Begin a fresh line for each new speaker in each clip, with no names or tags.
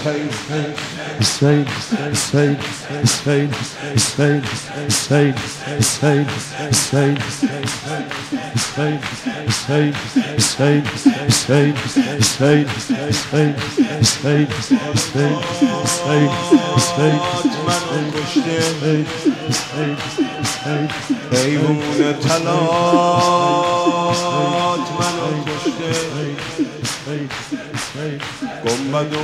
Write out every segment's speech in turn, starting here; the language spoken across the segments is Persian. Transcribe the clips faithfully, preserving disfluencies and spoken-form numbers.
Hüseyin, Hüseyin, Hüseyin, Hüseyin, Hüseyin, Hüseyin, Hüseyin, Hüseyin, Hüseyin, Hüseyin, Hüseyin, Hüseyin, Hüseyin, Hüseyin, Hüseyin, Hüseyin, Hüseyin,
منو کشته
Hüseyin, Hüseyin,
حیوون طلات منو کشته گنبد و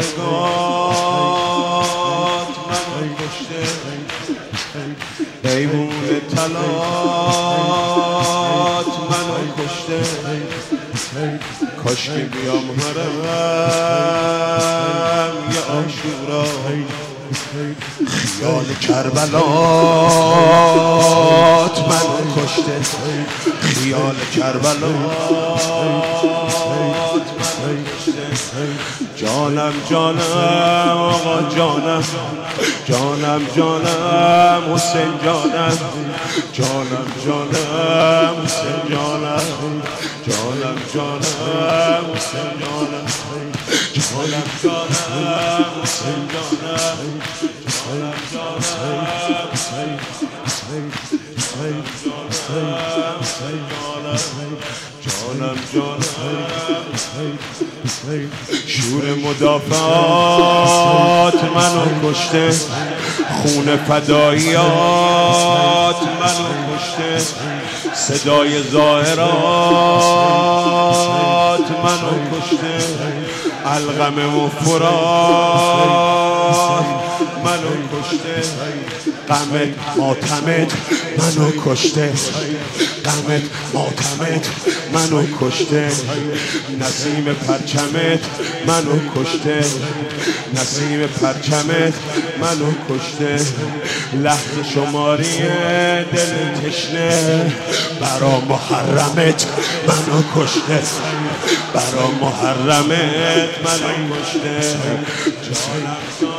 بارگات منو کشته حیوون طلات منو کشته کاش که بیام حرم یه عاشورا خیال کربلات منو کشته خیال کربلات منو کشته جانم جانم آقا جانم جانم جانم حسین جانم جانم جانم حسین جانم جانم جانم حسین جانم جانم جانم حسین جانم جانم جانم شور مدافعات منو کشته خون فداییات منو کشته صدای ظاهرات منو کشته القم و فرات منو کشته غمت ماتمت منو کشته غمت ماتمت منو کشته نسیم پرچمت منو کشته نسیم پرچمت منو کشته لحظه شماری دل تشنه برا محرمت منو کشته برا محرمت منو کشته جانم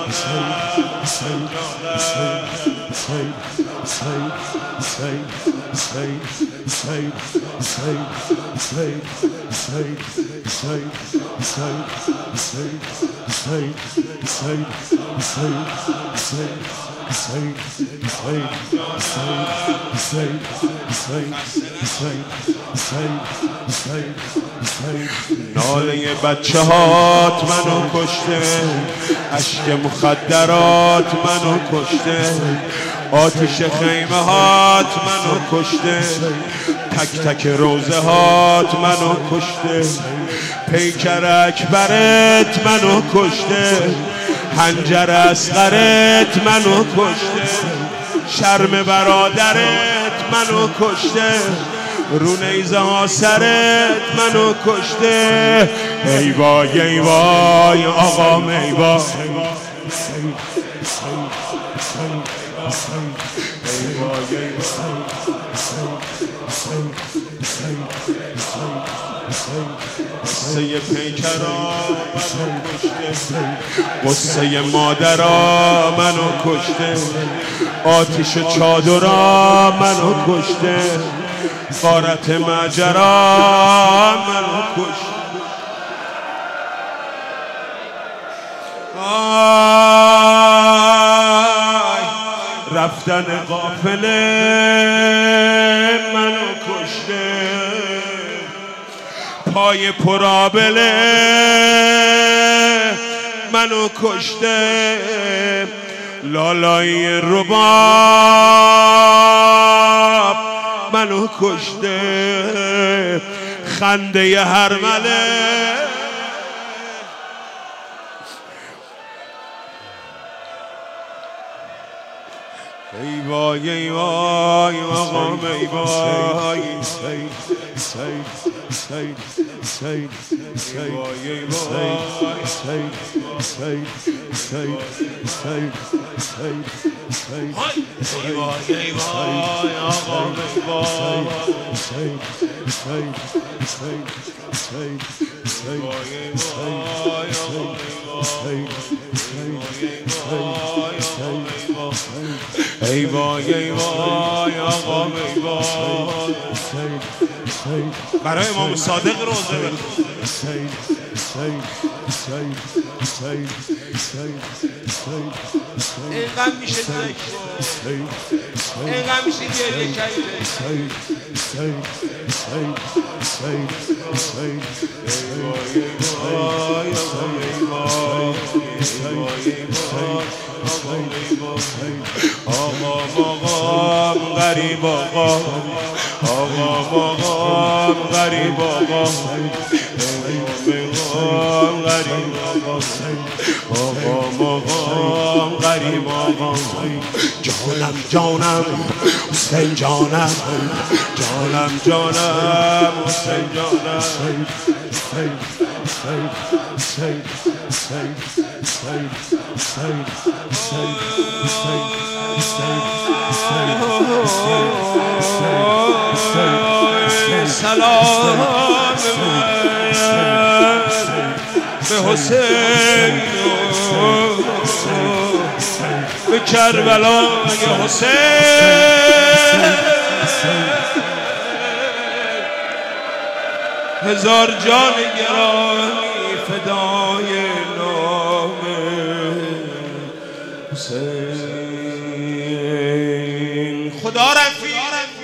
ناله بچه هات منو کشته اشک مخدرات منو کشته آتش خیمه هات منو کشته تک تک روزه هات منو کشته پیکر اکبرت منو کشته حنجر اصغرت منو کشته شرم برادرت منو کشته رو نیزه ها سرت منو کشته ای وای ای وای آقا ای وای قصه پیکرا منو کشته قصه مادرا منو کشته آتش چادرا منو کشته غارت مجرا منو کشته رفتن قافله منو کشته پای پرابله منو کشته لالای رباب منو کشته خنده هرمله ای وای ای وای مقام ای وای ای وای ای وای آقا ای وای برای امام صادق روزه بخون اینقدر میشه ذکر اینقدر میشه گریه کرده آقا مقام غریب آقا آقا مقام غریب آقا مقام غریب آقا آقا مقام غریب آقا جانم جانم حسین جانم جانم جانم حسین جانم سلام به حسین به کربلای حسین هزار جان گرامی فدای نام حسین خدا رفیق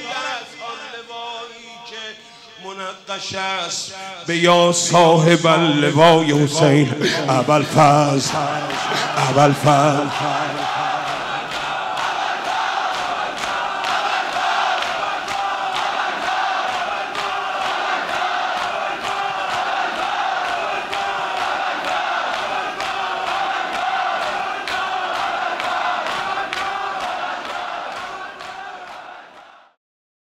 منقش است به یا صاحب اللوای حسین ابوالفضل ابوالفضل